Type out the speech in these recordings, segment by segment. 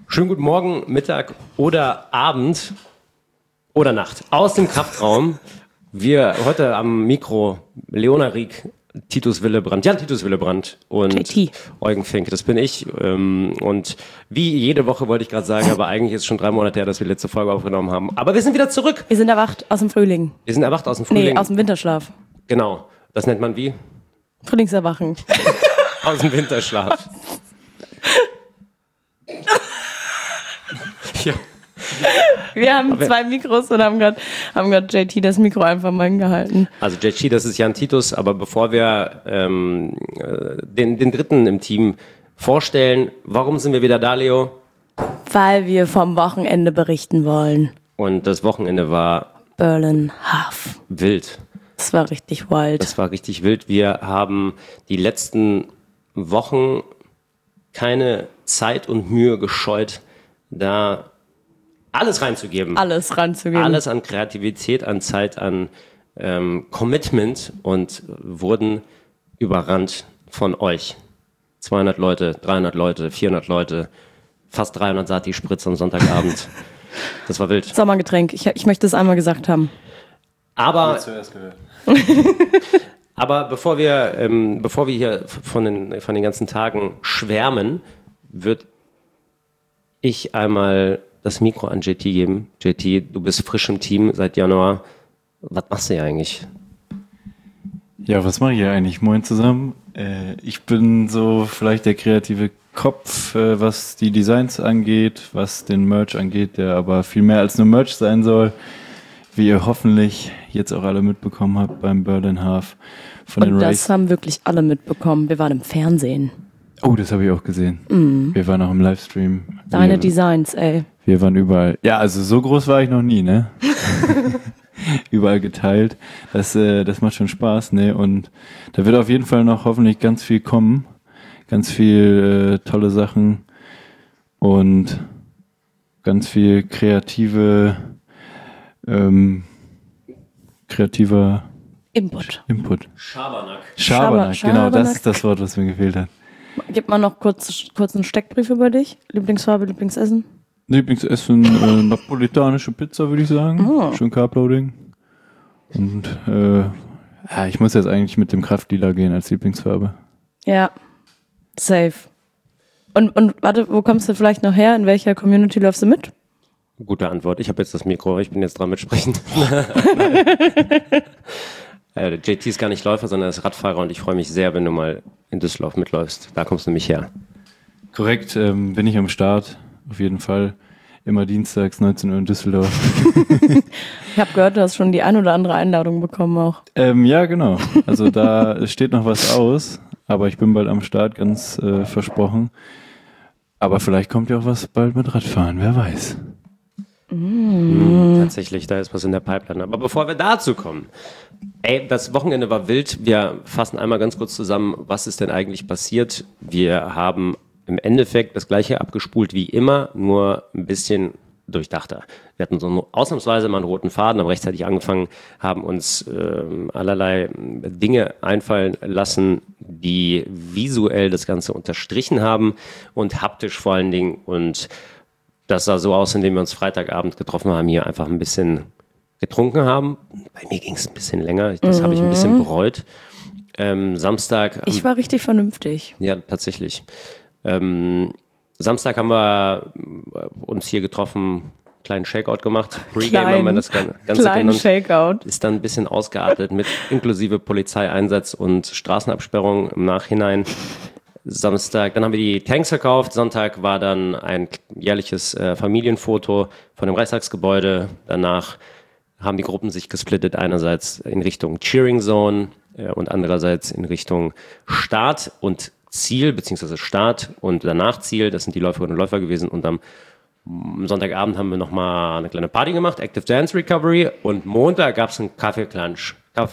Schönen guten Morgen, Mittag oder Abend oder Nacht aus dem Kraftraum. Wir heute am Mikro Leona Rieck, Jan Titus Willebrand und JT. Eugen Fink, das bin ich. Und wie jede Woche wollte ich gerade sagen, aber eigentlich ist es schon 3 Monate her, dass wir die letzte Folge aufgenommen haben. Aber wir sind wieder zurück. Wir sind erwacht aus dem Frühling. Wir sind erwacht aus dem Frühling. Nee, aus dem Winterschlaf. Genau, das nennt man wie? Frühlingserwachen. Aus dem Winterschlaf. Ja. Wir haben 2 Mikros und haben grad JT das Mikro einfach mal hingehalten. Also JT, das ist Jan Titus, aber bevor wir den Dritten im Team vorstellen, warum sind wir wieder da, Leo? Weil wir vom Wochenende berichten wollen. Und das Wochenende war Berlin Half. wild. Das war richtig wild. Das war richtig wild. Wir haben die letzten Wochen keine Zeit und Mühe gescheut, da alles reinzugeben. Alles ranzugeben. Alles an Kreativität, an Zeit, an Commitment und wurden überrannt von euch. 200 Leute, 300 Leute, 400 Leute, fast 300 Sati-Spritz am Sonntagabend. Das war wild. Sommergetränk. Ich möchte es einmal gesagt haben. Aber, Zuerst gehört. aber bevor wir hier von den ganzen Tagen schwärmen, würde ich einmal das Mikro an JT geben. JT, du bist frisch im Team seit Januar. Was machst du hier eigentlich? Ja, was mache ich hier eigentlich? Moin zusammen. Ich bin so vielleicht der kreative Kopf, was die Designs angeht, was den Merch angeht, der aber viel mehr als nur Merch sein soll, wie ihr hoffentlich jetzt auch alle mitbekommen habt beim Berlin Half von den Und Race. das haben wirklich alle mitbekommen. Wir waren im Fernsehen. Oh, das habe ich auch gesehen. Wir waren auch im Livestream. Deine Designs, ey. Wir waren überall. Ja, also so groß war ich noch nie, ne? Überall geteilt. Das macht schon Spaß, ne? Und da wird auf jeden Fall noch hoffentlich ganz viel kommen. Ganz viel tolle Sachen und ganz viel kreativer Input. Schabernack. Genau, das ist das Wort, was mir gefehlt hat. Gib mal noch kurz einen Steckbrief über dich. Lieblingsfarbe, Lieblingsessen. Lieblingsessen, napolitanische Pizza, würde ich sagen. Oh. Schön Carbloading. Und ja, ich muss jetzt eigentlich mit dem Kraftlila gehen als Lieblingsfarbe. Ja, safe. Und warte, wo kommst du vielleicht noch her? In welcher Community läufst du mit? Gute Antwort. Ich habe jetzt das Mikro, ich bin jetzt dran mitsprechen. JT ist gar nicht Läufer, sondern er ist Radfahrer und ich freue mich sehr, wenn du mal in Düsseldorf mitläufst. Da kommst du nämlich her. Korrekt, bin ich am Start, auf jeden Fall. Immer dienstags, 19 Uhr in Düsseldorf. Ich habe gehört, du hast schon die ein oder andere Einladung bekommen auch. Ja, genau. Also da steht noch was aus, aber ich bin bald am Start, ganz versprochen. Aber vielleicht kommt ja auch was bald mit Radfahren, wer weiß. Tatsächlich, da ist was in der Pipeline. Aber bevor wir dazu kommen, das Wochenende war wild. Wir fassen einmal ganz kurz zusammen, was ist denn eigentlich passiert. Wir haben im Endeffekt das Gleiche abgespult wie immer, nur ein bisschen durchdachter. Wir hatten so ausnahmsweise mal einen roten Faden, aber rechtzeitig angefangen, haben uns allerlei Dinge einfallen lassen, die visuell das Ganze unterstrichen haben und haptisch vor allen Dingen. Und das sah so aus, indem wir uns Freitagabend getroffen haben, hier einfach ein bisschen getrunken haben. Bei mir ging es ein bisschen länger, das habe ich ein bisschen bereut. Samstag... Ich war richtig vernünftig. Ja, tatsächlich. Samstag haben wir uns hier getroffen, kleinen Shakeout gemacht. Pre-Game haben wir das Ganze kleinen Shakeout. Ist dann ein bisschen ausgeartet mit inklusive Polizeieinsatz und Straßenabsperrung im Nachhinein. Samstag, dann haben wir die Tanks verkauft. Sonntag war dann ein jährliches Familienfoto von dem Reichstagsgebäude. Danach haben die Gruppen sich gesplittet, einerseits in Richtung Cheering Zone und andererseits in Richtung Start und Ziel, beziehungsweise Start und danach Ziel. Das sind die Läuferinnen und Läufer gewesen. Und am Sonntagabend haben wir nochmal eine kleine Party gemacht, Active Dance Recovery. Und Montag gab es einen Kaffeeklatsch.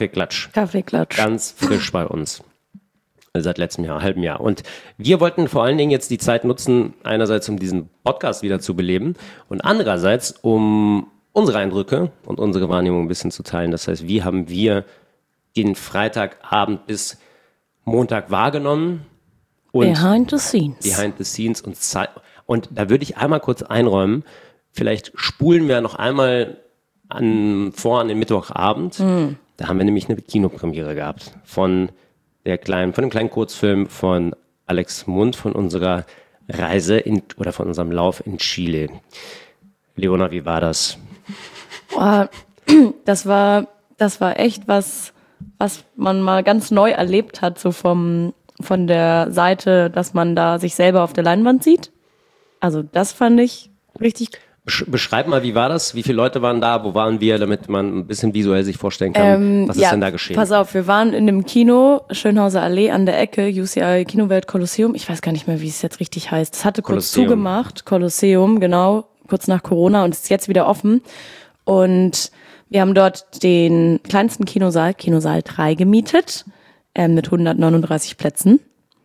Ganz frisch bei uns. Seit letztem Jahr, halben Jahr. Und wir wollten vor allen Dingen jetzt die Zeit nutzen, einerseits um diesen Podcast wieder zu beleben und andererseits um unsere Eindrücke und unsere Wahrnehmung ein bisschen zu teilen. Das heißt, wie haben wir den Freitagabend bis Montag wahrgenommen? Und Behind the scenes. Behind the scenes Und da würde ich einmal kurz einräumen, vielleicht spulen wir noch einmal an den Mittwochabend. Da haben wir nämlich eine Kinopremiere gehabt von dem kleinen Kurzfilm von Alex Mund von unserer Reise oder von unserem Lauf in Chile. Leona, wie war das? Boah, das war echt was man mal ganz neu erlebt hat, so von der Seite, dass man da sich selber auf der Leinwand sieht. Also das fand ich richtig. Beschreib mal, wie war das? Wie viele Leute waren da? Wo waren wir, damit man ein bisschen visuell sich vorstellen kann, was ist denn da geschehen? Pass auf, wir waren in dem Kino, Schönhauser Allee an der Ecke, UCI Kinowelt Kolosseum. Ich weiß gar nicht mehr, wie es jetzt richtig heißt. Es hatte kurz zugemacht, Kolosseum, genau, kurz nach Corona und ist jetzt wieder offen. Und wir haben dort den kleinsten Kinosaal 3 gemietet, mit 139 Plätzen.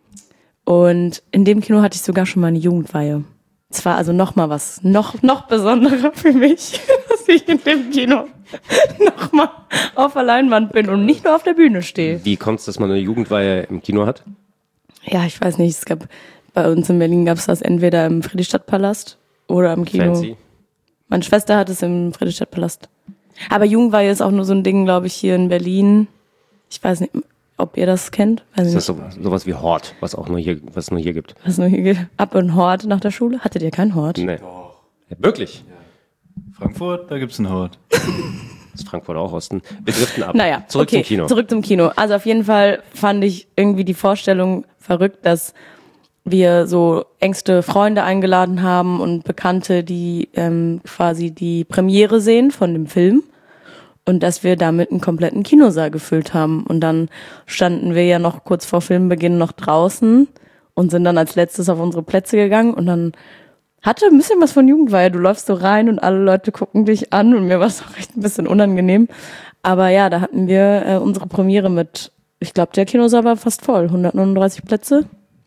Und in dem Kino hatte ich sogar schon mal eine Jugendweihe. Es war also noch mal was, noch besonderer für mich, dass ich in dem Kino noch mal auf der Leinwand bin und nicht nur auf der Bühne stehe. Wie kommt es, dass man eine Jugendweihe im Kino hat? Ja, ich weiß nicht, bei uns in Berlin gab es das entweder im Friedrichstadtpalast oder im Kino. Fancy. Meine Schwester hat es im Friedrichstadtpalast. Aber Jugendweihe ist auch nur so ein Ding, glaube ich, hier in Berlin. Ich weiß nicht, ob ihr das kennt. Ist das sowas wie Hort, was nur hier gibt? Was nur hier gibt. Ab und Hort nach der Schule? Hattet ihr keinen Hort? Nee. Doch. Ja, wirklich? Ja. Frankfurt, da gibt's einen Hort. Das ist Frankfurt auch Osten. Wir driften ab. Naja, zurück zum Kino. Zurück zum Kino. Also auf jeden Fall fand ich irgendwie die Vorstellung verrückt, dass wir so engste Freunde eingeladen haben und Bekannte, die quasi die Premiere sehen von dem Film. Und dass wir damit einen kompletten Kinosaal gefüllt haben. Und dann standen wir ja noch kurz vor Filmbeginn noch draußen und sind dann als letztes auf unsere Plätze gegangen. Und dann hatte ein bisschen was von Jugendweihe. Du läufst so rein und alle Leute gucken dich an. Und mir war es auch echt ein bisschen unangenehm. Aber ja, da hatten wir unsere Premiere mit, ich glaube, der Kinosaal war fast voll. 139 Plätze.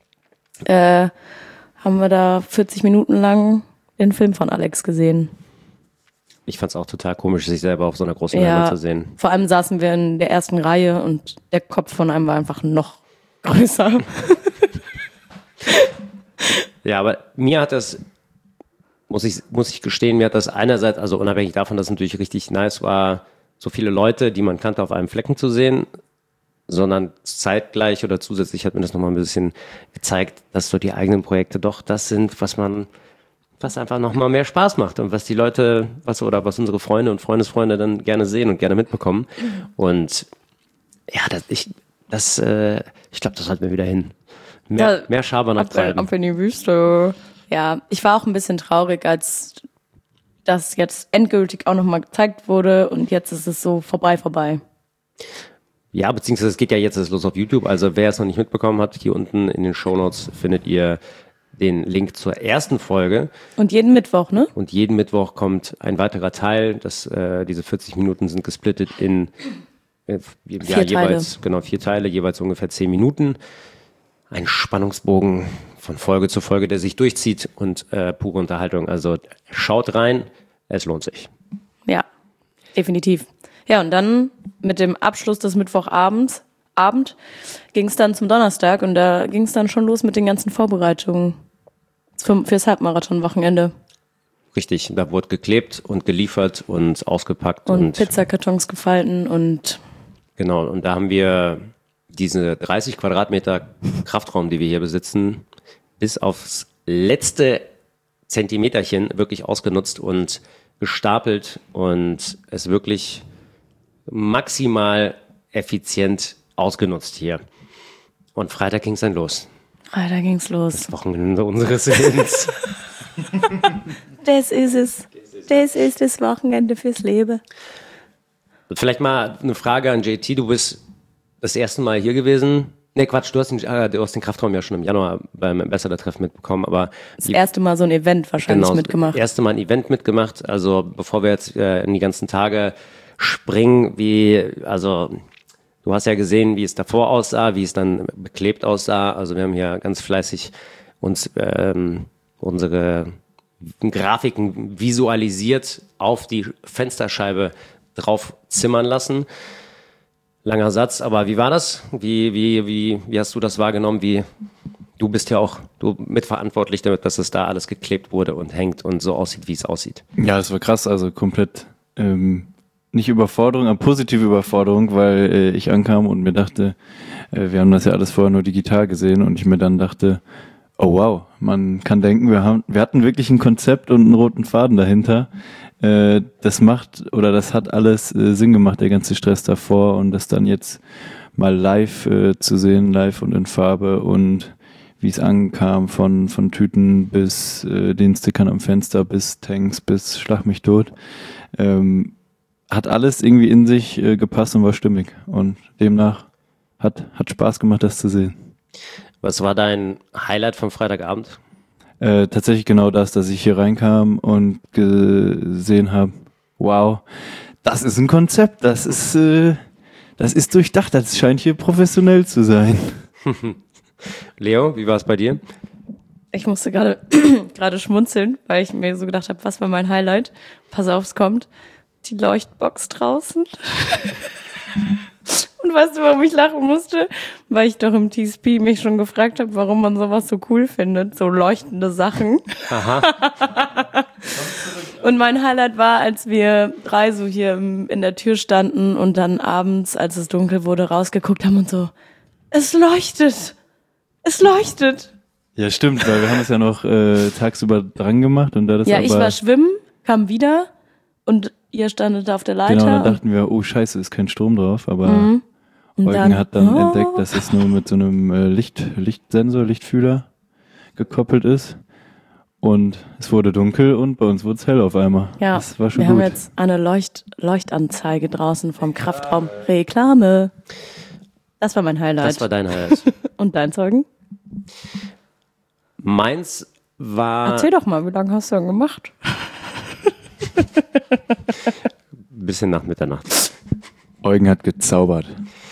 Haben wir da 40 Minuten lang den Film von Alex gesehen. Ich fand's auch total komisch, sich selber auf so einer großen Leinwand zu sehen. Vor allem saßen wir in der ersten Reihe und der Kopf von einem war einfach noch größer. Ja, aber mir hat das, muss ich gestehen, mir hat das einerseits, also unabhängig davon, dass es natürlich richtig nice war, so viele Leute, die man kannte, auf einem Flecken zu sehen, sondern zeitgleich oder zusätzlich hat mir das nochmal ein bisschen gezeigt, dass so die eigenen Projekte doch das sind, was einfach nochmal mehr Spaß macht und was die Leute, was unsere Freunde und Freundesfreunde dann gerne sehen und gerne mitbekommen. Und ja, ich glaube, das sollten wir wieder hin. Mehr Schabernack treiben. Ab in die Wüste. Ja, ich war auch ein bisschen traurig, als das jetzt endgültig auch nochmal gezeigt wurde und jetzt ist es so vorbei. Ja, beziehungsweise es geht ja jetzt los auf YouTube. Also wer es noch nicht mitbekommen hat, hier unten in den Shownotes findet ihr den Link zur ersten Folge. Und jeden Mittwoch, ne? Und jeden Mittwoch kommt ein weiterer Teil. Diese 40 Minuten sind gesplittet in 4 Teile. Jeweils, genau, 4 Teile, jeweils ungefähr 10 Minuten. Ein Spannungsbogen von Folge zu Folge, der sich durchzieht und pure Unterhaltung. Also schaut rein, es lohnt sich. Ja, definitiv. Ja, und dann mit dem Abschluss des Mittwochabend ging es dann zum Donnerstag und da ging es dann schon los mit den ganzen Vorbereitungen fürs Halbmarathon-Wochenende. Richtig, da wurde geklebt und geliefert und ausgepackt. Und Pizzakartons gefalten und... Genau, und da haben wir diese 30 Quadratmeter Kraftraum, die wir hier besitzen, bis aufs letzte Zentimeterchen wirklich ausgenutzt und gestapelt und es wirklich maximal effizient ausgenutzt hier. Und Freitag ging es dann los. Freitag ging's los. Das Wochenende unseres Lebens. Das ist es. Das ist das Wochenende fürs Leben. Vielleicht mal eine Frage an JT. Du bist das erste Mal hier gewesen. Nee, Quatsch, du hast den Kraftraum ja schon im Januar beim Ambassador-Treffen mitbekommen, aber... Das erste Mal so ein Event wahrscheinlich mitgemacht. Das erste Mal ein Event mitgemacht. Also bevor wir jetzt in die ganzen Tage springen, du hast ja gesehen, wie es davor aussah, wie es dann beklebt aussah. Also wir haben hier ganz fleißig uns unsere Grafiken visualisiert auf die Fensterscheibe drauf zimmern lassen. Langer Satz, aber wie war das? Wie hast du das wahrgenommen? Wie Du bist ja auch mitverantwortlich damit, dass es da alles geklebt wurde und hängt und so aussieht, wie es aussieht. Ja, das war krass, also komplett nicht Überforderung, aber positive Überforderung, weil ich ankam und mir dachte, wir haben das ja alles vorher nur digital gesehen und ich mir dann dachte, oh wow, man kann denken, wir hatten wirklich ein Konzept und einen roten Faden dahinter. Das hat alles Sinn gemacht, der ganze Stress davor und das dann jetzt mal live zu sehen, live und in Farbe und wie es ankam, von Tüten bis den Stickern am Fenster, bis Tanks, bis Schlag mich tot. Hat alles irgendwie in sich gepasst und war stimmig. Und demnach hat Spaß gemacht, das zu sehen. Was war dein Highlight vom Freitagabend? Tatsächlich genau das, dass ich hier reinkam und gesehen habe, wow, das ist ein Konzept, das ist durchdacht, das scheint hier professionell zu sein. Leo, wie war es bei dir? Ich musste gerade schmunzeln, weil ich mir so gedacht habe, was war mein Highlight? Pass auf, es kommt. Die Leuchtbox draußen. Und weißt du, warum ich lachen musste? Weil ich doch im TSP mich schon gefragt habe, warum man sowas so cool findet, so leuchtende Sachen. Aha. Und mein Highlight war, als wir 3 so hier in der Tür standen und dann abends, als es dunkel wurde, rausgeguckt haben und so, es leuchtet. Es leuchtet. Ja, stimmt, weil wir haben es ja noch tagsüber dran gemacht und da das ja, ich war schwimmen, kam wieder und ihr standet auf der Leiter. Genau, dann dachten wir, oh scheiße, ist kein Strom drauf, aber Eugen hat dann entdeckt, dass es nur mit so einem Lichtfühler gekoppelt ist und es wurde dunkel und bei uns wurde es hell auf einmal. Ja, das war schon wir gut. haben jetzt eine Leuchtanzeige draußen vom Kraftraum. Reklame. Das war mein Highlight. Das war dein Highlight. Und dein Zeugen? Meins war... Erzähl doch mal, wie lange hast du denn gemacht? Bisschen nach Mitternacht. Eugen hat gezaubert.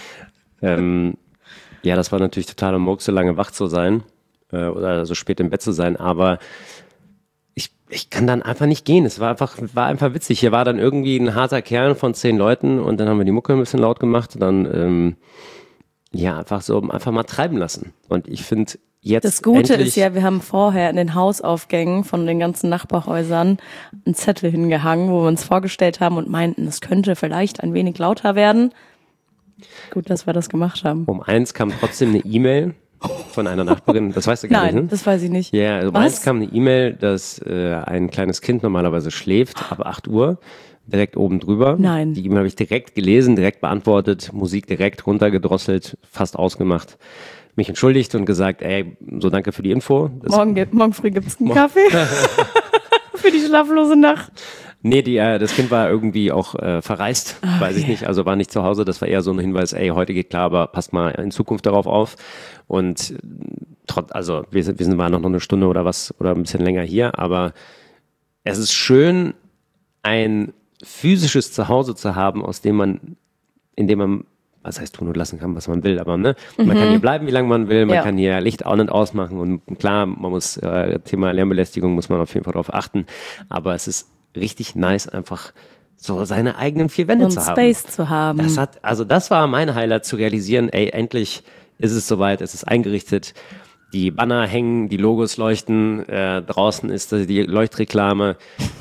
Ja, das war natürlich totaler Murks, so lange wach zu sein oder so spät im Bett zu sein, aber ich kann dann einfach nicht gehen. Es war einfach witzig. Hier war dann irgendwie ein harter Kern von 10 Leuten und dann haben wir die Mucke ein bisschen laut gemacht und dann einfach mal treiben lassen. Und ich finde jetzt das Gute endlich, ist ja, wir haben vorher in den Hausaufgängen von den ganzen Nachbarhäusern einen Zettel hingehangen, wo wir uns vorgestellt haben und meinten, es könnte vielleicht ein wenig lauter werden. Gut, dass wir das gemacht haben. Um 1 kam trotzdem eine E-Mail von einer Nachbarin, das weißt du gar nicht, ne? Nein, das weiß ich nicht. Ja, um 1 kam eine E-Mail, dass ein kleines Kind normalerweise schläft ab 8 Uhr, direkt oben drüber. Nein. Die E-Mail habe ich direkt gelesen, direkt beantwortet, Musik direkt runtergedrosselt, fast ausgemacht. Mich entschuldigt und gesagt, ey, so danke für die Info. Morgen früh gibt's einen Kaffee für die schlaflose Nacht. Nee, das Kind war irgendwie auch verreist, weiß ich nicht, also war nicht zu Hause. Das war eher so ein Hinweis, ey, heute geht klar, aber passt mal in Zukunft darauf auf. Und wir waren noch eine Stunde oder was oder ein bisschen länger hier, aber es ist schön, ein physisches Zuhause zu haben, in dem man was heißt tun und lassen kann, was man will, aber ne, man kann hier bleiben, wie lange man will, man kann hier Licht an- und ausmachen und klar, man muss, Thema Lärmbelästigung muss man auf jeden Fall darauf achten, aber es ist richtig nice, einfach so seine eigenen 4 Wände zu haben. Space zu haben. Das war mein Highlight, zu realisieren, ey, endlich ist es soweit, es ist eingerichtet, die Banner hängen, die Logos leuchten, draußen ist die Leuchtreklame,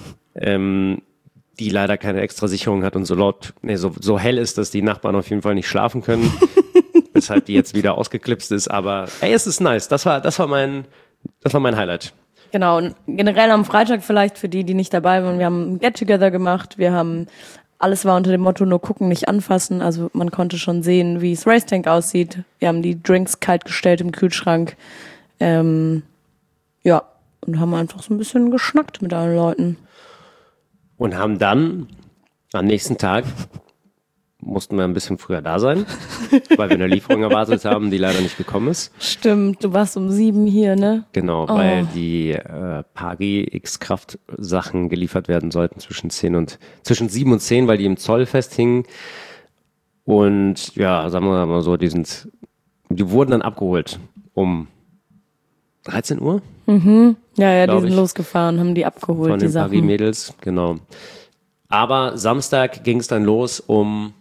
die leider keine extra Sicherung hat und so hell ist, dass die Nachbarn auf jeden Fall nicht schlafen können, weshalb die jetzt wieder ausgeklipst ist, aber ey, es ist nice, das war mein Highlight. Genau, und generell am Freitag vielleicht für die nicht dabei waren, wir haben ein Get-Together gemacht, alles war unter dem Motto nur gucken, nicht anfassen, also man konnte schon sehen, wie das Race Tank aussieht, wir haben die Drinks kalt gestellt im Kühlschrank, und haben einfach so ein bisschen geschnackt mit allen Leuten. Und haben dann am nächsten Tag mussten wir ein bisschen früher da sein, weil wir eine Lieferung erwartet haben, die leider nicht gekommen ist. Stimmt, du warst um 7 hier, ne? Genau, weil die Pari X-Kraft Sachen geliefert werden sollten zwischen 7 und 10, weil die im Zoll festhingen. Und ja, sagen wir mal so, die wurden dann abgeholt um 13 Uhr. Mhm. Ja, die sind losgefahren, haben die abgeholt, von die den Sachen. Pari-Mädels, genau. Aber Samstag ging es dann los um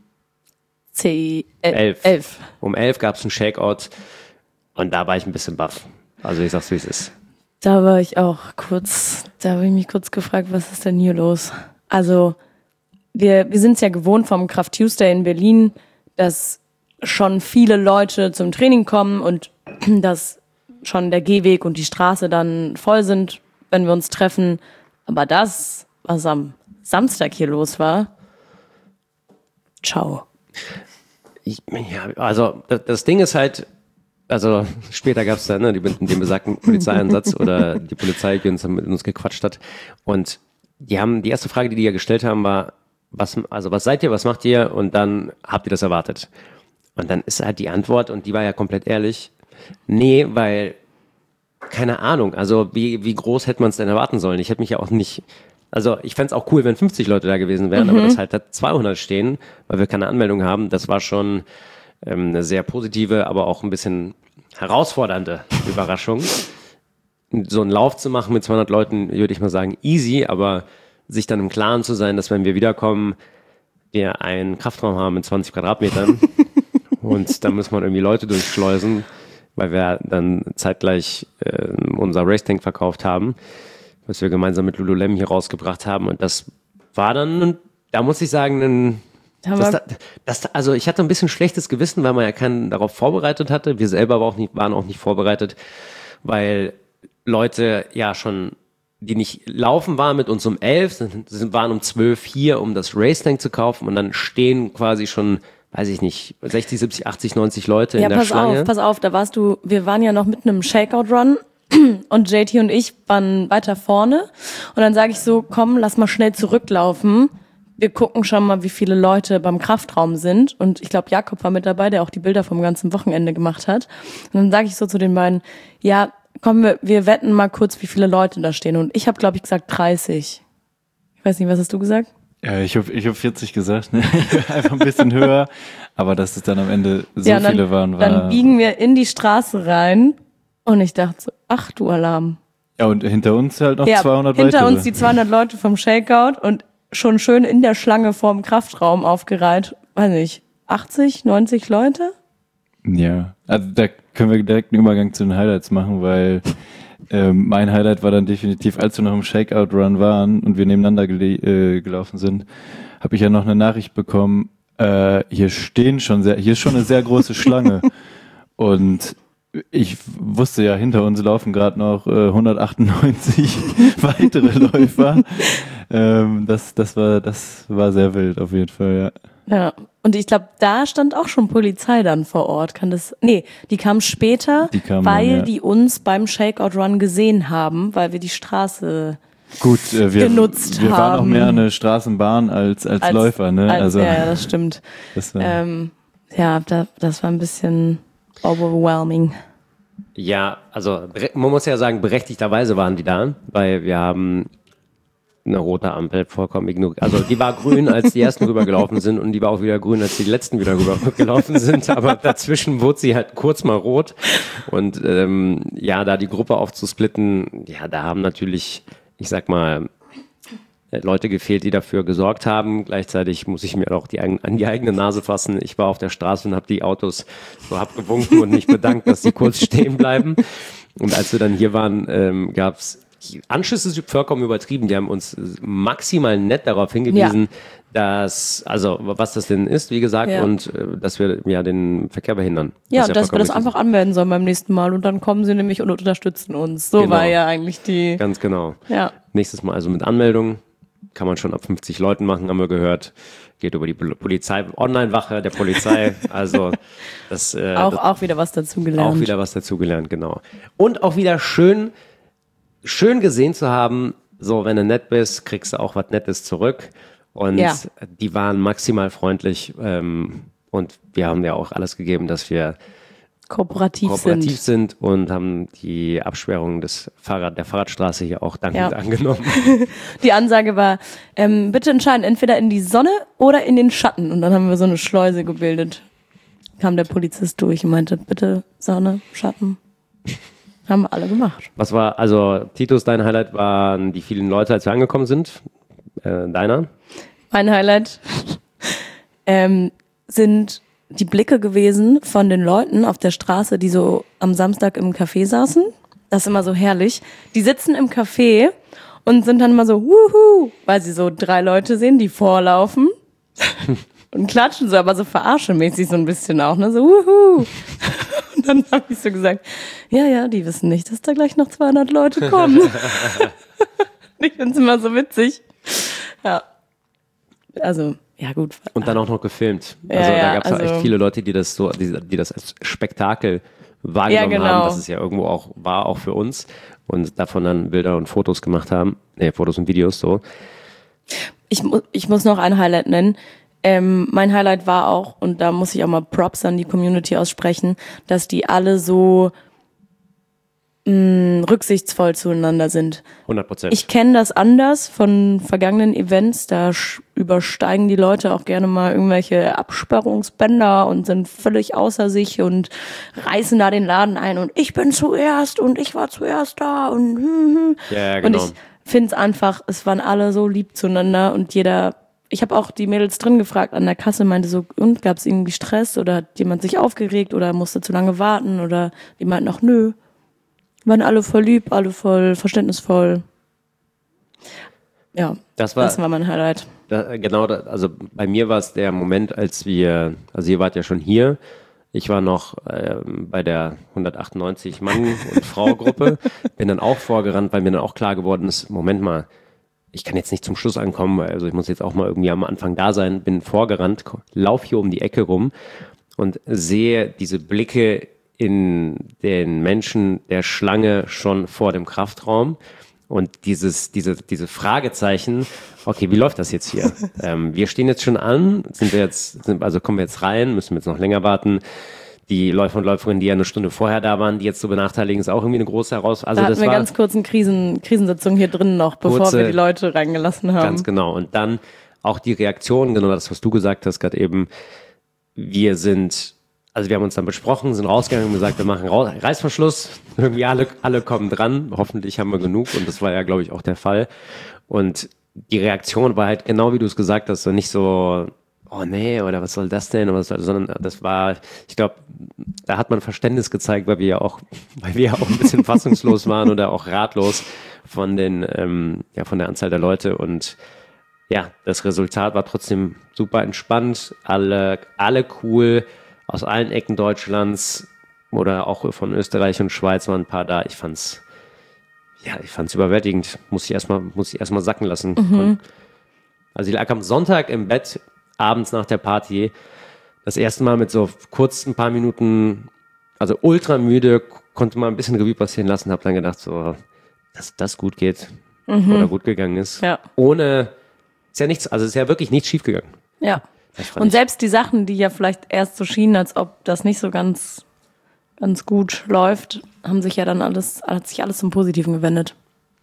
11. Um 11 gab es einen Shakeout und da war ich ein bisschen baff. Also ich sag's, wie es ist. Da habe ich mich kurz gefragt, was ist denn hier los? Also wir sind es ja gewohnt vom Kraft Tuesday in Berlin, dass schon viele Leute zum Training kommen und dass schon der Gehweg und die Straße dann voll sind, wenn wir uns treffen. Aber das, was am Samstag hier los war, ciao. Also das Ding ist halt, also später gab es dann den besagten Polizeieinsatz oder die Polizei, die uns mit uns gequatscht hat. Und die erste Frage, die ja gestellt haben, war, was seid ihr, was macht ihr? Und dann habt ihr das erwartet. Und dann ist halt die Antwort, und die war ja komplett ehrlich, nee, weil, keine Ahnung, also wie groß hätte man es denn erwarten sollen? Ich hätte mich ja auch nicht, also ich fände es auch cool, wenn 50 Leute da gewesen wären, aber dass halt da 200 stehen, weil wir keine Anmeldung haben, das war schon eine sehr positive, aber auch ein bisschen herausfordernde Überraschung. So einen Lauf zu machen mit 200 Leuten, würde ich mal sagen, easy, aber sich dann im Klaren zu sein, dass wenn wir wiederkommen, wir einen Kraftraum haben mit 20 Quadratmetern und da muss man irgendwie Leute durchschleusen, weil wir dann zeitgleich unser Race-Tank verkauft haben, was wir gemeinsam mit Lululemon hier rausgebracht haben, und das war dann, da muss ich sagen, also ich hatte ein bisschen schlechtes Gewissen, weil man ja keinen darauf vorbereitet hatte. Wir selber waren auch nicht vorbereitet, weil Leute ja schon, die nicht laufen waren mit uns um 11, waren um 12 hier, um das Race-Tank zu kaufen, und dann stehen quasi schon, weiß ich nicht, 60, 70, 80, 90 Leute in der Schlange. Ja, pass auf, wir waren ja noch mitten im Shakeout-Run und JT und ich waren weiter vorne und dann sage ich so, komm, lass mal schnell zurücklaufen. Wir gucken schon mal, wie viele Leute beim Kraftraum sind. Und ich glaube, Jakob war mit dabei, der auch die Bilder vom ganzen Wochenende gemacht hat. Und dann sage ich so zu den beiden, ja, komm, wir wetten mal kurz, wie viele Leute da stehen. Und ich habe, glaube ich, gesagt 30. Ich weiß nicht, was hast du gesagt? Ja, ich hab 40 gesagt, ne? Einfach ein bisschen höher. Aber dass es dann am Ende so viele waren, war... Dann biegen wir in die Straße rein und ich dachte so, ach du Alarm. Ja, und hinter uns halt noch 200 Leute. Hinter uns die 200 Leute vom Shakeout und schon schön in der Schlange vorm Kraftraum aufgereiht, weiß nicht, 80, 90 Leute? Ja, also da können wir direkt einen Übergang zu den Highlights machen, weil mein Highlight war dann definitiv, als wir noch im Shakeout-Run waren und wir nebeneinander gelaufen sind, habe ich ja noch eine Nachricht bekommen, hier ist schon eine sehr große Schlange. Und ich wusste ja, hinter uns laufen gerade noch 198 weitere Läufer. Das war sehr wild auf jeden Fall, ja. Ja, und ich glaube, da stand auch schon Polizei dann vor Ort. Die kam später, weil die uns beim Shakeout-Run gesehen haben, weil wir die Straße genutzt haben. Wir waren auch mehr eine Straßenbahn als Läufer, ne? Ja, das stimmt. Das war ein bisschen overwhelming. Ja, also man muss ja sagen, berechtigterweise waren die da, weil wir haben eine rote Ampel vollkommen ignoriert. Also die war grün, als die ersten rübergelaufen sind, und die war auch wieder grün, als die letzten wieder rübergelaufen sind, aber dazwischen wurde sie halt kurz mal rot, und da die Gruppe aufzusplitten, ja, da haben natürlich, ich sag mal, Leute gefehlt, die dafür gesorgt haben. Gleichzeitig muss ich mir auch an die eigene Nase fassen. Ich war auf der Straße und habe die Autos so abgewunken und mich bedankt, dass sie kurz stehen bleiben. Und als wir dann hier waren, gab's Anschlüsse sind vollkommen übertrieben. Die haben uns maximal nett darauf hingewiesen, was das denn ist, wie gesagt, und dass wir den Verkehr behindern. Ja, und dass wir das einfach anmelden sollen beim nächsten Mal, und dann kommen sie nämlich und unterstützen uns. So war ja eigentlich die... Ganz genau. Ja. Nächstes Mal also mit Anmeldung. Kann man schon ab 50 Leuten machen, haben wir gehört. Geht über die Polizei, Online-Wache der Polizei. Also das auch wieder was dazugelernt. Auch wieder was dazugelernt, genau. Und auch wieder schön gesehen zu haben, so, wenn du nett bist, kriegst du auch was Nettes zurück. Und die waren maximal freundlich. Und wir haben ja auch alles gegeben, dass wir kooperativ sind und haben die Absperrung der Fahrradstraße hier auch dankend angenommen. Die Ansage war, bitte entscheiden, entweder in die Sonne oder in den Schatten. Und dann haben wir so eine Schleuse gebildet. Kam der Polizist durch und meinte, bitte Sonne, Schatten. Haben wir alle gemacht. Was war, also Titus, dein Highlight waren die vielen Leute, als wir angekommen sind. Deiner? Mein Highlight sind die Blicke gewesen von den Leuten auf der Straße, die so am Samstag im Café saßen Das ist immer so herrlich. Die sitzen im Café und sind dann immer so, wuhu, weil sie so 3 Leute sehen, die vorlaufen und klatschen so, aber so verarschemäßig so ein bisschen auch, ne, so wuhu. Und dann habe ich so gesagt, ja, die wissen nicht, dass da gleich noch 200 Leute kommen. Ich find's immer so witzig. Ja. Also, ja gut. Und dann auch noch gefilmt. Also da gab es echt viele Leute, die das als Spektakel wahrgenommen haben, was es ja irgendwo auch war, auch für uns. Und davon dann Bilder und Fotos gemacht haben. Fotos und Videos so. Ich muss noch ein Highlight nennen. Mein Highlight war auch, und da muss ich auch mal Props an die Community aussprechen, dass die alle so rücksichtsvoll zueinander sind. 100%. Ich kenne das anders von vergangenen Events, da übersteigen die Leute auch gerne mal irgendwelche Absperrungsbänder und sind völlig außer sich und reißen da den Laden ein und ich bin zuerst und ich war zuerst da und Ja, genau. Und ich finde es einfach, es waren alle so lieb zueinander und ich habe auch die Mädels drin gefragt an der Kasse, meinte so, und gab es irgendwie Stress oder hat jemand sich aufgeregt oder musste zu lange warten oder die meinten auch, nö. Waren alle voll lieb, alle voll verständnisvoll. Ja, das war mein Highlight. Also bei mir war es der Moment, also ihr wart ja schon hier, ich war noch bei der 198 Mann- und Frau-Gruppe, bin dann auch vorgerannt, weil mir dann auch klar geworden ist, Moment mal, ich kann jetzt nicht zum Schluss ankommen, also ich muss jetzt auch mal irgendwie am Anfang da sein, bin vorgerannt, lauf hier um die Ecke rum und sehe diese Blicke in den Menschen der Schlange schon vor dem Kraftraum und diese Fragezeichen, okay, wie läuft das jetzt hier? Wir stehen jetzt schon an, kommen wir jetzt rein, müssen wir jetzt noch länger warten. Die Läufer und Läuferinnen, die ja eine Stunde vorher da waren, die jetzt zu benachteiligen, ist auch irgendwie eine große Herausforderung. Also da hatten wir ganz kurz eine Krisensitzung hier drin noch, bevor wir die Leute reingelassen haben. Ganz genau. Und dann auch die Reaktion, genau das, was du gesagt hast gerade eben, wir haben uns dann besprochen, sind rausgegangen und gesagt, wir machen Reißverschluss. Irgendwie alle kommen dran. Hoffentlich haben wir genug. Und das war ja, glaube ich, auch der Fall. Und die Reaktion war halt genau, wie du es gesagt hast, so nicht so, oh nee, oder was soll das denn? Sondern das war, ich glaube, da hat man Verständnis gezeigt, weil wir ja auch ein bisschen fassungslos waren oder auch ratlos von von der Anzahl der Leute. Und ja, das Resultat war trotzdem super entspannt. Alle cool. Aus allen Ecken Deutschlands oder auch von Österreich und Schweiz waren ein paar da. Ich fand's überwältigend. Muss ich erstmal sacken lassen. Mhm. Also ich lag am Sonntag im Bett, abends nach der Party, das erste Mal mit so kurz ein paar Minuten, also ultra müde, konnte mal ein bisschen Revue passieren lassen, habe dann gedacht so, dass das gut geht oder gut gegangen ist. Ja. Ist ja wirklich nichts schief gegangen. Ja. Und selbst die Sachen, die ja vielleicht erst so schienen, als ob das nicht so ganz gut läuft, hat sich alles zum Positiven gewendet.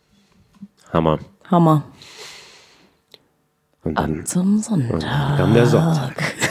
Hammer. Und dann zum Sonntag. Und dann kam der Sonntag.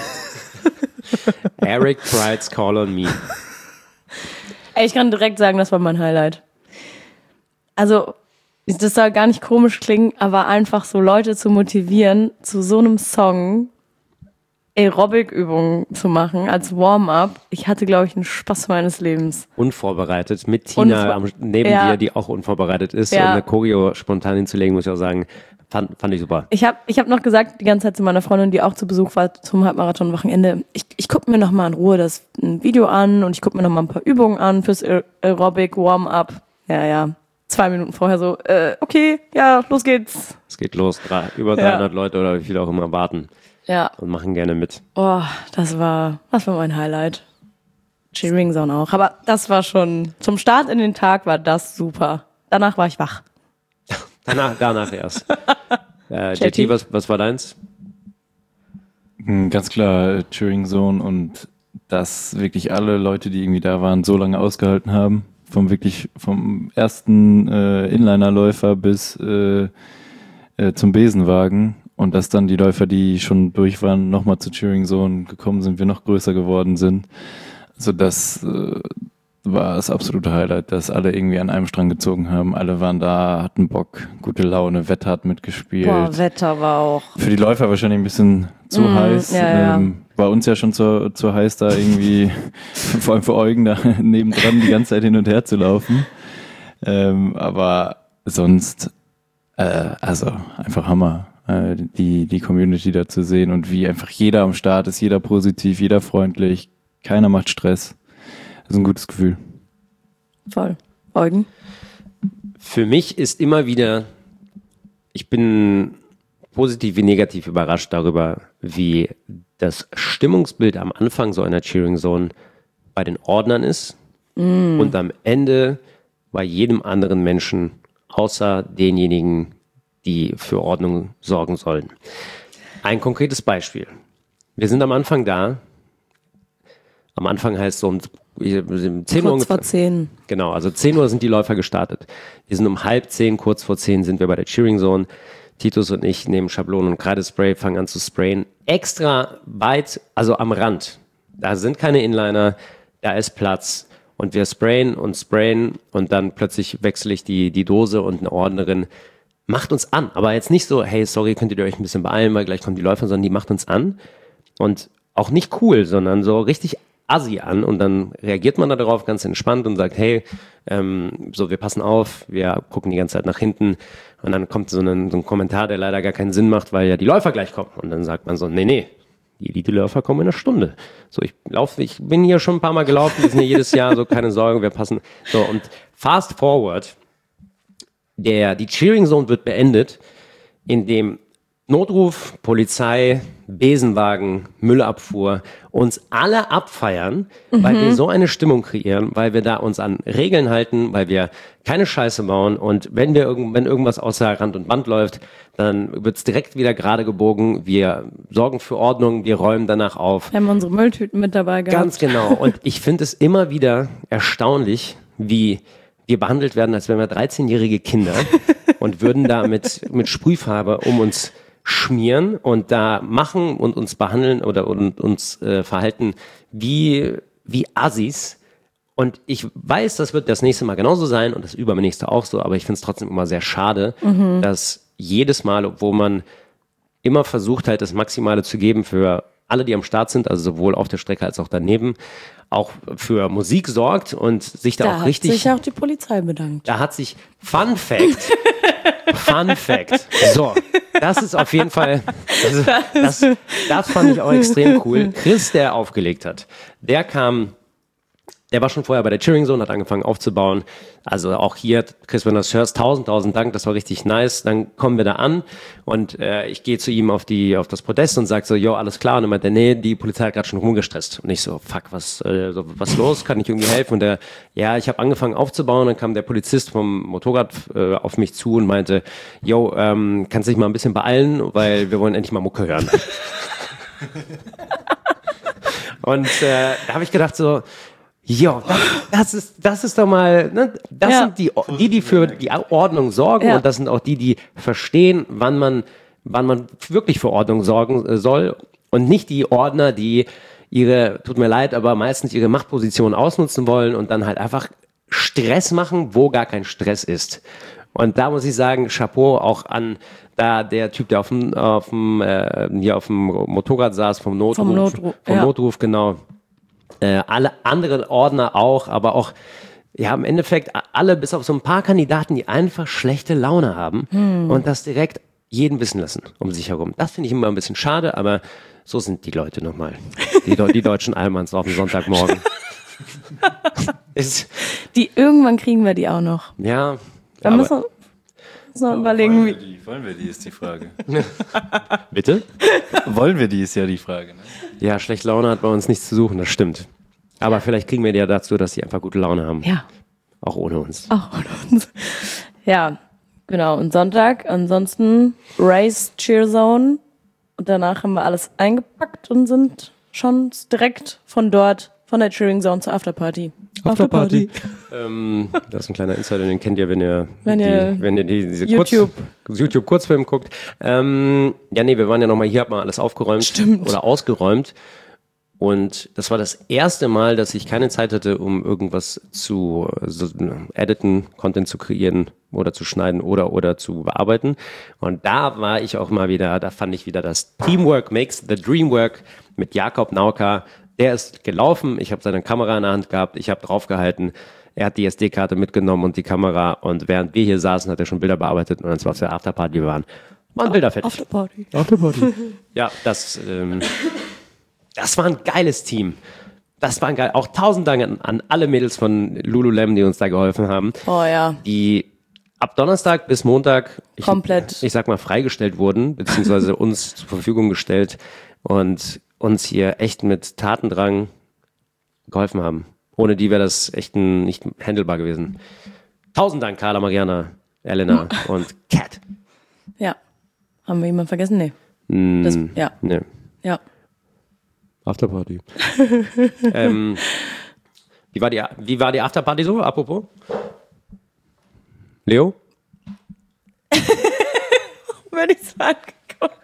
Eric Pride's Call on Me. Ich kann direkt sagen, das war mein Highlight. Also, das soll gar nicht komisch klingen, aber einfach so Leute zu motivieren, zu so einem Song Aerobic-Übungen zu machen als Warm-up. Ich hatte, glaube ich, einen Spaß meines Lebens. Unvorbereitet, mit Tina neben dir, die auch unvorbereitet ist, und eine Choreo spontan hinzulegen, muss ich auch sagen, fand ich super. Ich hab noch gesagt, die ganze Zeit zu meiner Freundin, die auch zu Besuch war zum Halbmarathon-Wochenende, ich gucke mir noch mal in Ruhe ein Video an und ich gucke mir noch mal ein paar Übungen an fürs Aerobic Warm-up. Ja. 2 Minuten vorher so, okay, ja, los geht's. Es geht los, über 300 Leute oder wie viele auch immer warten. Ja. Und machen gerne mit. Oh, das war mein Highlight. Cheering Zone auch. Aber das war schon, zum Start in den Tag war das super. Danach war ich wach. Danach erst. JT, was war deins? Ganz klar, Cheering Zone und dass wirklich alle Leute, die irgendwie da waren, so lange ausgehalten haben. Vom ersten Inlinerläufer bis zum Besenwagen. Und dass dann die Läufer, die schon durch waren, nochmal zur Cheering Zone gekommen sind, wir noch größer geworden sind. Also das war das absolute Highlight, dass alle irgendwie an einem Strang gezogen haben. Alle waren da, hatten Bock, gute Laune, Wetter hat mitgespielt. Boah, Wetter war auch. Für die Läufer wahrscheinlich ein bisschen zu heiß. Ja. Bei uns ja schon zu heiß, da irgendwie, vor allem für Eugen, da nebendran die ganze Zeit hin und her zu laufen. Aber sonst, also einfach Hammer, die Community da zu sehen und wie einfach jeder am Start ist, jeder positiv, jeder freundlich, keiner macht Stress. Das ist ein gutes Gefühl. Voll. Eugen? Für mich ist immer wieder, ich bin positiv wie negativ überrascht darüber, wie das Stimmungsbild am Anfang so einer Cheering Zone bei den Ordnern ist und am Ende bei jedem anderen Menschen, außer denjenigen, die für Ordnung sorgen sollen. Ein Beispiel. Wir sind am Anfang da. Am Anfang heißt so um 10 Uhr Kurz vor 10. Genau, also 10 Uhr sind die Läufer gestartet. Wir sind um 9:30, kurz vor 10 sind wir bei der Cheering Zone. Titus und ich nehmen Schablonen und Kreidespray, fangen an zu sprayen. Extra weit, also am Rand. Da sind keine Inliner, da ist Platz. Und wir sprayen und dann plötzlich wechsle ich die Dose und eine Ordnerin macht uns an. Aber jetzt nicht so, hey, sorry, könntet ihr euch ein bisschen beeilen, weil gleich kommen die Läufer, sondern die macht uns an. Und auch nicht cool, sondern so richtig assi an. Und dann reagiert man darauf ganz entspannt und sagt, hey, so, wir passen auf, wir gucken die ganze Zeit nach hinten. Und dann kommt so ein Kommentar, der leider gar keinen Sinn macht, weil ja die Läufer gleich kommen. Und dann sagt man so, nee, die Elite-Läufer kommen in einer Stunde. So, ich bin hier schon ein paar Mal gelaufen, wir sind hier jedes Jahr, so keine Sorge, wir passen. So, und fast forward, die Cheering Zone wird beendet, indem Notruf, Polizei, Besenwagen, Müllabfuhr uns alle abfeiern, weil wir so eine Stimmung kreieren, weil wir da uns an Regeln halten, weil wir keine Scheiße bauen und wenn irgendwas außer Rand und Band läuft, dann wird's direkt wieder gerade gebogen. Wir sorgen für Ordnung, wir räumen danach auf. Wir haben unsere Mülltüten mit dabei gehabt. Ganz genau. Und ich finde es immer wieder erstaunlich, wie wir behandelt werden, als wären wir 13-jährige Kinder und würden da mit Sprühfarbe um uns schmieren und da machen und uns behandeln oder uns verhalten wie Assis. Und ich weiß, das wird das nächste Mal genauso sein und das übernächste auch so, aber ich finde es trotzdem immer sehr schade, dass jedes Mal, obwohl man immer versucht halt das Maximale zu geben für alle, die am Start sind, also sowohl auf der Strecke als auch daneben, auch für Musik sorgt und sich da auch richtig... Da hat sich auch die Polizei bedankt. Da hat sich, Fun Fact, so, das ist auf jeden Fall, das fand ich auch extrem cool. Chris, der aufgelegt hat, der war schon vorher bei der Cheering Zone, hat angefangen aufzubauen. Also auch hier, Chris, wenn du das hörst, tausend Dank, das war richtig nice. Dann kommen wir da an und ich gehe zu ihm auf das Podest und sag so, jo, alles klar. Und er meinte, nee, die Polizei hat gerade schon rumgestresst. Und ich so, fuck, was los? Kann ich irgendwie helfen? Und ich habe angefangen aufzubauen. Dann kam der Polizist vom Motorrad auf mich zu und meinte, jo, kannst dich mal ein bisschen beeilen, weil wir wollen endlich mal Mucke hören. Und da habe ich gedacht so, jo, das ist doch mal, ne? Das sind die für die Ordnung sorgen und das sind auch die verstehen, wann man wirklich für Ordnung sorgen soll und nicht die Ordner, die tut mir leid, aber meistens ihre Machtposition ausnutzen wollen und dann halt einfach Stress machen, wo gar kein Stress ist. Und da muss ich sagen, Chapeau auch an der Typ, der auf dem Motorrad saß, vom Notruf, genau. Alle anderen Ordner auch, aber auch, ja, im Endeffekt alle, bis auf so ein paar Kandidaten, die einfach schlechte Laune haben und das direkt jeden wissen lassen um sich herum. Das finde ich immer ein bisschen schade, aber so sind die Leute nochmal. Die deutschen Allmanns auf dem Sonntagmorgen. Irgendwann kriegen wir die auch noch. Ja. Da müssen wir überlegen, Wollen wir die, ist die Frage. Bitte? Wollen wir die, ist ja die Frage. Ne? Ja, schlechte Laune hat bei uns nichts zu suchen, das stimmt. Aber vielleicht kriegen wir die ja dazu, dass sie einfach gute Laune haben. Ja. Auch ohne uns. Ja, genau. Und Sonntag, ansonsten Race, Cheer Zone. Und danach haben wir alles eingepackt und sind schon direkt von der Cheering Zone zur Afterparty. Afterparty. Das ist ein kleiner Insider, den kennt ihr, wenn ihr diese YouTube-Kurzfilm guckt. Wir waren ja nochmal hier, hat mal alles aufgeräumt oder ausgeräumt. Und das war das erste Mal, dass ich keine Zeit hatte, um irgendwas zu editen, Content zu kreieren oder zu schneiden oder zu bearbeiten. Und da war ich auch mal wieder, da fand ich wieder das Teamwork makes the dream work mit Jakob Nauka. Der ist gelaufen, ich habe seine Kamera in der Hand gehabt, ich habe draufgehalten. Er hat die SD-Karte mitgenommen und die Kamera und während wir hier saßen, hat er schon Bilder bearbeitet und dann zwar auf der Afterparty waren Bilder fertig. Afterparty. Ja, das war ein geiles Team. Das war geil. Auch 1000 Dank an alle Mädels von Lululemon, die uns da geholfen haben. Oh ja. Die ab Donnerstag bis Montag, Komplett. ich sag mal, freigestellt wurden, beziehungsweise uns zur Verfügung gestellt und uns hier echt mit Tatendrang geholfen haben. Ohne die wäre das echt nicht handelbar gewesen. 1000 Dank, Carla, Mariana, Elena und Kat. Ja. Haben wir jemanden vergessen? Nee. Ja. Nee. Ja. Afterparty. Wie war die Afterparty so, apropos? Leo? Wenn ich es angeguckt.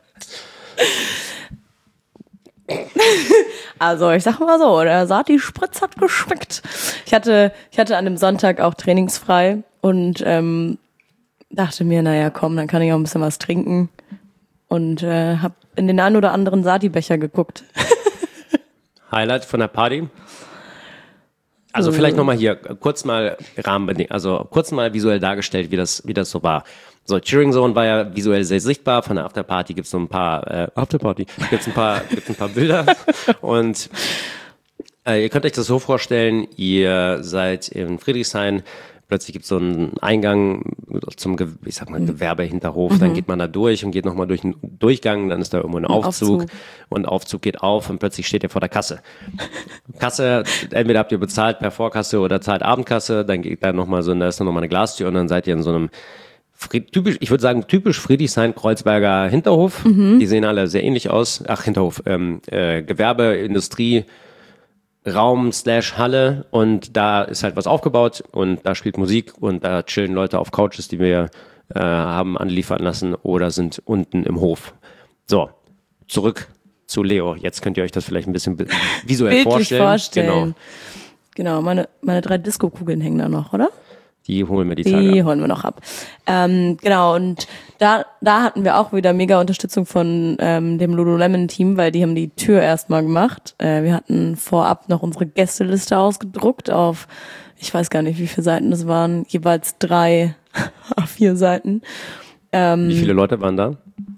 Also, ich sag mal so, der Sati-Spritz hat geschmeckt. Ich hatte an dem Sonntag auch trainingsfrei und dachte mir, naja, komm, dann kann ich auch ein bisschen was trinken. Und hab in den einen oder anderen Sati-Becher geguckt. Highlight von der Party? Also vielleicht nochmal hier kurz mal Rahmenbedingungen, also kurz mal visuell dargestellt, wie das so war. So, Cheering Zone war ja visuell sehr sichtbar. Von der Afterparty gibt's so ein paar gibt's ein paar Bilder und ihr könnt euch das so vorstellen, ihr seid in Friedrichshain, plötzlich gibt's so einen Eingang zum Gewerbehinterhof, dann geht man da durch und geht nochmal durch einen Durchgang, dann ist da irgendwo ein Aufzug und Aufzug geht auf und plötzlich steht ihr vor der Kasse. Kasse, entweder habt ihr bezahlt per Vorkasse oder zahlt Abendkasse, dann geht da nochmal da ist dann nochmal eine Glastür und dann seid ihr in so einem typisch Friedrichshain-Kreuzberger Hinterhof. Die sehen alle sehr ähnlich aus. Hinterhof, Gewerbe, Industrie, Raum / Halle und da ist halt was aufgebaut und da spielt Musik und da chillen Leute auf Couches, die wir haben anliefern lassen oder sind unten im Hof. So, zurück zu Leo. Jetzt könnt ihr euch das vielleicht ein bisschen visuell vorstellen. Genau, meine 3 Disco-Kugeln hängen da noch, oder? Die holen wir die Tage. Die holen wir noch ab. Genau, und da hatten wir auch wieder mega Unterstützung von dem Lululemon-Team, weil die haben die Tür erstmal gemacht. Wir hatten vorab noch unsere Gästeliste ausgedruckt auf, ich weiß gar nicht, wie viele Seiten das waren, jeweils 3 A4 Seiten. Wie viele Leute waren da?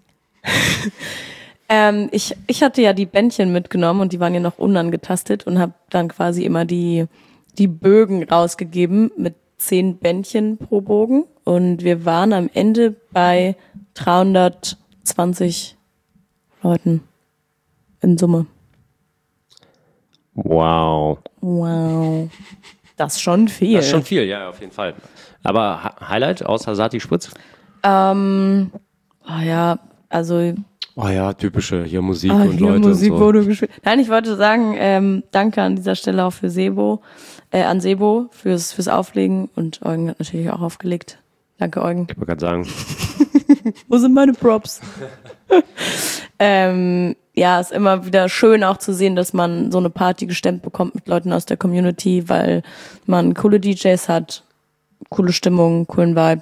Ich hatte ja die Bändchen mitgenommen und die waren ja noch unangetastet und habe dann quasi immer die Bögen rausgegeben mit 10 Bändchen pro Bogen und wir waren am Ende bei 320 Leuten in Summe. Wow. Das ist schon viel. Das ist schon viel, ja, auf jeden Fall. Aber Highlight außer Sati-Spritz? Typische hier Musik und hier Leute Musik und so. wurde gespielt. Nein, ich wollte sagen, danke an dieser Stelle auch für Sebo fürs Auflegen und Eugen hat natürlich auch aufgelegt. Danke, Eugen. Ich wollte gerade sagen. Wo sind meine Props? Ist immer wieder schön auch zu sehen, dass man so eine Party gestemmt bekommt mit Leuten aus der Community, weil man coole DJs hat, coole Stimmung, coolen Vibe.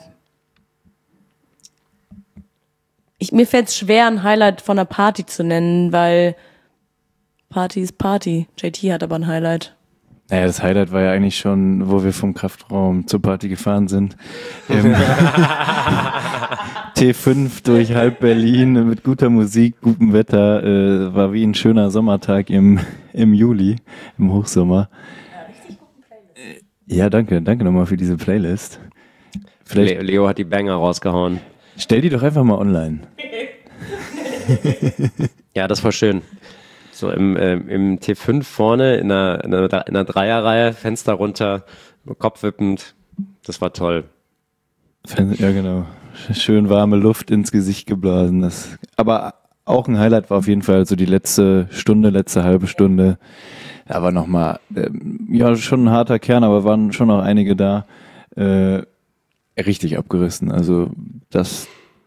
Mir fällt es schwer, ein Highlight von einer Party zu nennen, weil Party ist Party. JT hat aber ein Highlight. Naja, das Highlight war ja eigentlich schon, wo wir vom Kraftraum zur Party gefahren sind. T5 durch halb Berlin mit guter Musik, gutem Wetter. War wie ein schöner Sommertag im Juli, im Hochsommer. Ja, richtig guten Playlist. Ja, danke nochmal für diese Playlist. Leo hat die Banger rausgehauen. Stell die doch einfach mal online. Ja, das war schön. So im T5 vorne in einer Dreierreihe, Fenster runter, Kopf wippend. Das war toll. Ja, genau. Schön warme Luft ins Gesicht geblasen. Aber auch ein Highlight war auf jeden Fall so die letzte halbe Stunde. Da war nochmal, schon ein harter Kern, aber waren schon noch einige da. Richtig abgerissen. Also das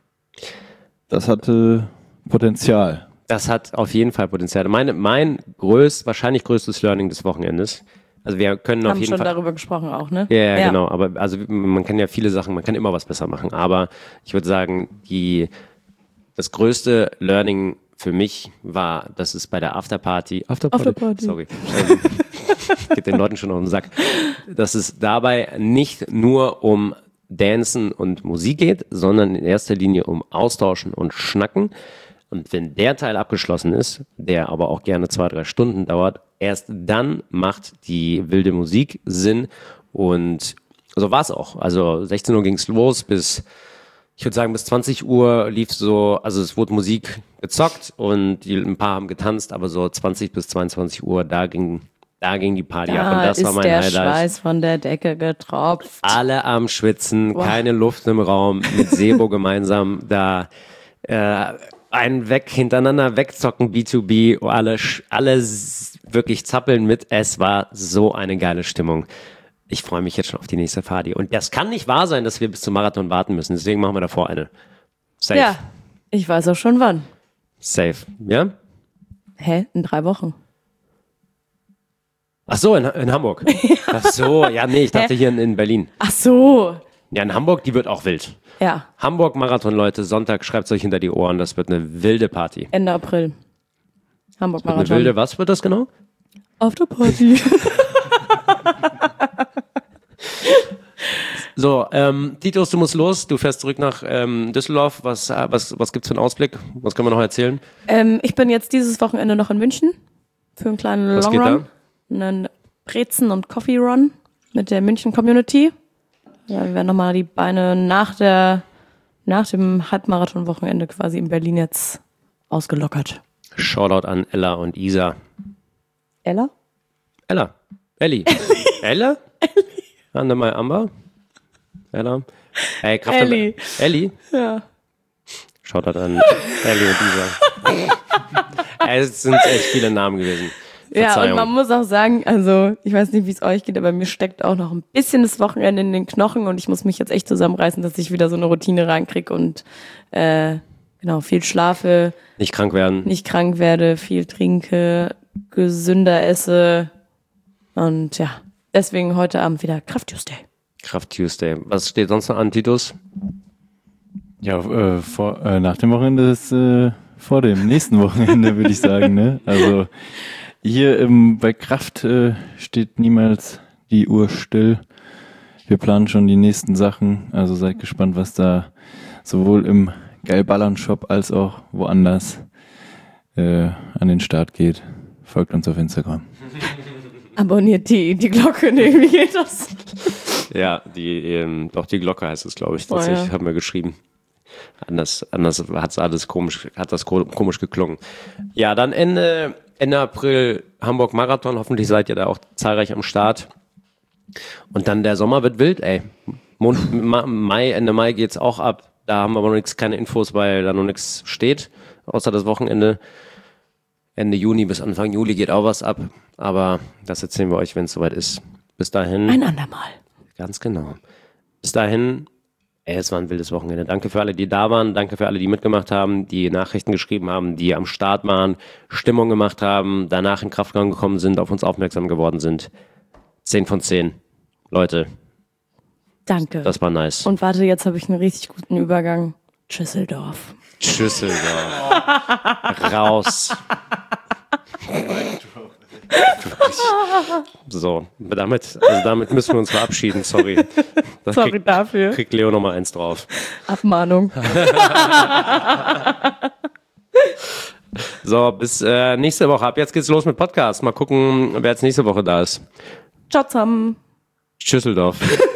hatte Potenzial. Das hat auf jeden Fall Potenzial. Mein wahrscheinlich größtes Learning des Wochenendes. Also wir können auf jeden Fall. Haben schon darüber gesprochen auch, ne? Ja, genau. Aber also man kann ja viele Sachen, man kann immer was besser machen. Aber ich würde sagen, das größte Learning für mich war, dass es bei der Afterparty. Sorry. Geht den Leuten schon auf den Sack. Dass es dabei nicht nur um Dancen und Musik geht, sondern in erster Linie um Austauschen und Schnacken. Und wenn der Teil abgeschlossen ist, der aber auch gerne 2-3 Stunden dauert, erst dann macht die wilde Musik Sinn. Und so war es auch. Also 16 Uhr ging es los bis, ich würde sagen, bis 20 Uhr lief so, also es wurde Musik gezockt und ein paar haben getanzt, aber so 20 bis 22 Uhr, da ging die Party ab. Und das war mein der Highlight. Schweiß von der Decke getropft. Alle am Schwitzen, keine Luft im Raum, mit Sebo gemeinsam da einen hintereinander wegzocken, B2B, alle wirklich zappeln mit. Es war so eine geile Stimmung. Ich freue mich jetzt schon auf die nächste Party. Und das kann nicht wahr sein, dass wir bis zum Marathon warten müssen. Deswegen machen wir davor eine. Safe. Ja, ich weiß auch schon wann. Safe. Ja? Hä? In 3 Wochen. Ach so, in Hamburg. Ach so, ja, nee, ich dachte hier in Berlin. Ach so. Ja, in Hamburg, die wird auch wild. Ja, Hamburg-Marathon, Leute, Sonntag, schreibt es euch hinter die Ohren. Das wird eine wilde Party. Ende April. Hamburg-Marathon. Eine wilde, was wird das genau? Afterparty. So, Titus, du musst los. Du fährst zurück nach Düsseldorf. Was gibt's für einen Ausblick? Was können wir noch erzählen? Ich bin jetzt dieses Wochenende noch in München für einen kleinen Was geht Longrun. Einen Brezen- und Coffee-Run mit der München-Community. Ja, wir werden nochmal die Beine nach dem Halbmarathon-Wochenende quasi in Berlin jetzt ausgelockert. Shoutout an Ella und Isa. Ella? Ella. Elli. Ella? Annemal Amber? Ella? Hey, Kraft Elli. Elli? Ja. Shoutout an Elli und Isa. Es sind echt viele Namen gewesen. Ja, und man muss auch sagen, also ich weiß nicht, wie es euch geht, aber mir steckt auch noch ein bisschen das Wochenende in den Knochen und ich muss mich jetzt echt zusammenreißen, dass ich wieder so eine Routine reinkriege und viel schlafe. Nicht krank werden. Nicht krank werde, viel trinke, gesünder esse und ja, deswegen heute Abend wieder Kraft Tuesday. Kraft Tuesday. Was steht sonst noch an, Titus? Ja, nach dem Wochenende ist vor dem nächsten Wochenende, würde ich sagen. Ne? Also hier bei Kraft steht niemals die Uhr still. Wir planen schon die nächsten Sachen. Also seid gespannt, was da sowohl im Geilballern-Shop als auch woanders an den Start geht. Folgt uns auf Instagram. Abonniert die Glocke, nee, wie geht das? Ja, die Glocke heißt es, glaube ich, tatsächlich, haben wir geschrieben. Anders hat das komisch geklungen. Ja, dann Ende April Hamburg-Marathon, hoffentlich seid ihr da auch zahlreich am Start. Und dann der Sommer wird wild, ey. Ende Mai geht's auch ab. Da haben wir aber noch keine Infos, weil da noch nichts steht, außer das Wochenende. Ende Juni bis Anfang Juli geht auch was ab. Aber das erzählen wir euch, wenn es soweit ist. Bis dahin. Ein andermal. Ganz genau. Bis dahin, es war ein wildes Wochenende. Danke für alle, die da waren. Danke für alle, die mitgemacht haben, die Nachrichten geschrieben haben, die am Start waren, Stimmung gemacht haben, danach in Kraftgang gekommen sind, auf uns aufmerksam geworden sind. 10 von 10. Leute. Danke. Das war nice. Und warte, jetzt habe ich einen richtig guten Übergang. Tschüsseldorf. Raus. So, damit müssen wir uns verabschieden, sorry. Sorry dafür. Kriegt Leo nochmal 1 drauf. Abmahnung. So, bis nächste Woche. Ab jetzt geht's los mit Podcast. Mal gucken, wer jetzt nächste Woche da ist. Ciao zusammen. Tschüsseldorf.